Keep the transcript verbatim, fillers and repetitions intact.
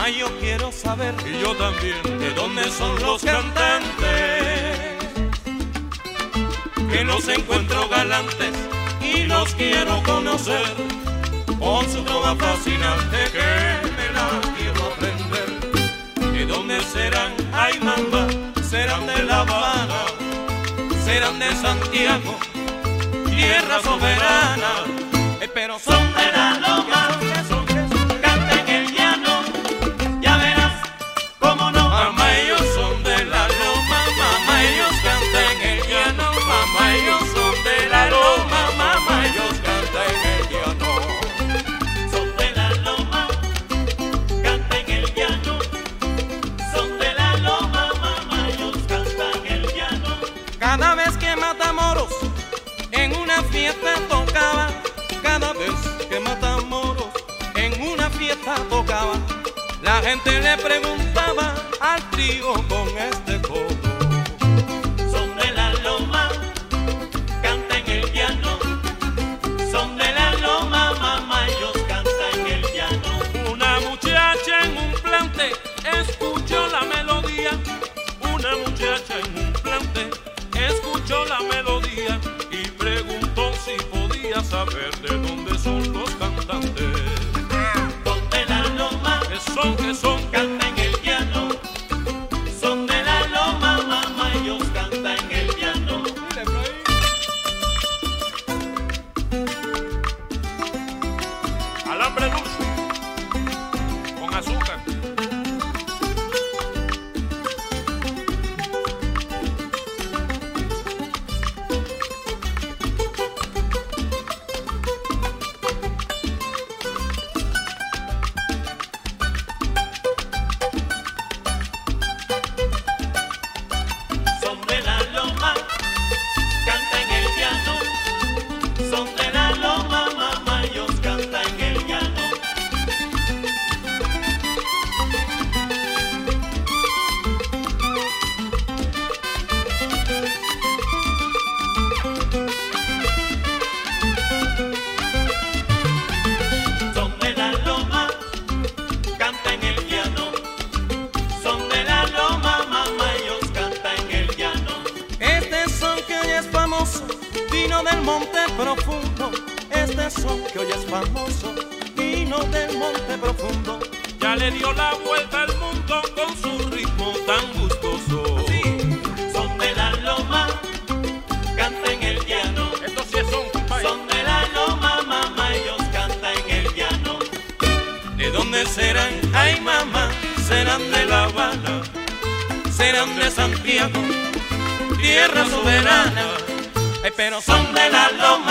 Ay, yo quiero saber, y yo también, de dónde son los cantantes, que los encuentro galantes y los quiero conocer, con su trova fascinante que me la quiero aprender. ¿De dónde serán? Ay, mamá, serán de La Habana, serán de Santiago, tierra soberana, eh, pero son de la loma. Cada vez que Matamoros en una fiesta tocaba, cada vez que Matamoros en una fiesta tocaba, la gente le preguntaba al trío con este coro. Son de la loma, canta en el llano. Son de la loma, mamá, ellos cantan en el llano. Una muchacha en un plante escuchó la melodía. Una muchacha en un plante escuchó la melodía y preguntó si podía saber de dónde son los cantantes. Son de la loma, que son, que son, canta en el llano. Son de la loma, mamá, ellos cantan en el llano. Alambre dulce con azúcar. Vino del monte profundo, este son que hoy es famoso, vino del monte profundo. Ya le dio la vuelta al mundo con su ritmo tan gustoso. Sí. Son de la loma, canta en el llano. Estos sí son, compadre. Son de la loma, mamá, ellos cantan en el llano. ¿De dónde serán? Ay, mamá, serán de La Habana, serán de Santiago, tierra soberana, pero son de la loma.